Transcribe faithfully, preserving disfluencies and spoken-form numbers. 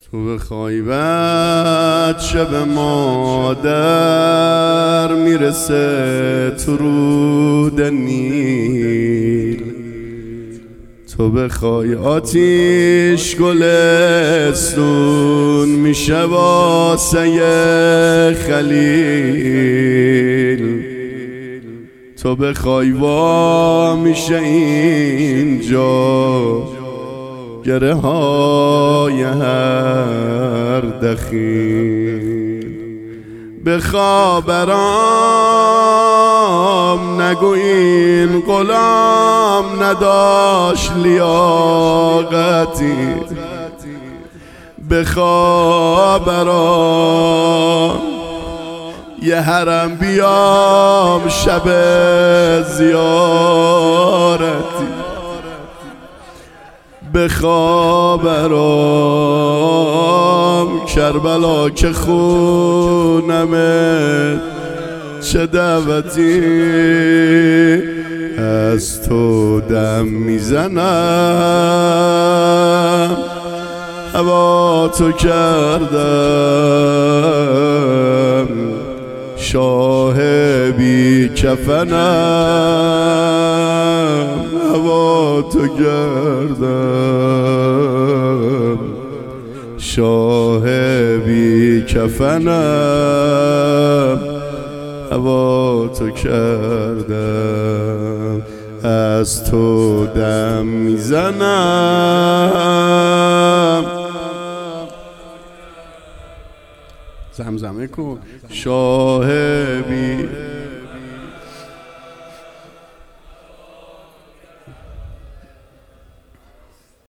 تو بخوای بعد شب مادر میرسه تو رود نیل، تو بخوای آتیش گلستون میشه واسه خلیل، تو بخوای وا میشه اینجا گره های هر دخیل. بخابرام نگو این غلام نداشت لیاقتی، بخابرام یه حرم بیام شب زیارتی، بخابرام کربلا که خونمت چه دعوتی، از تو دم میزنم هوا تو کردم شاه بی کفنم، هوا تو کردم شاه بی کفنم، هوا تو کردم از تو دم میزنم. زمزمه کن شاه بی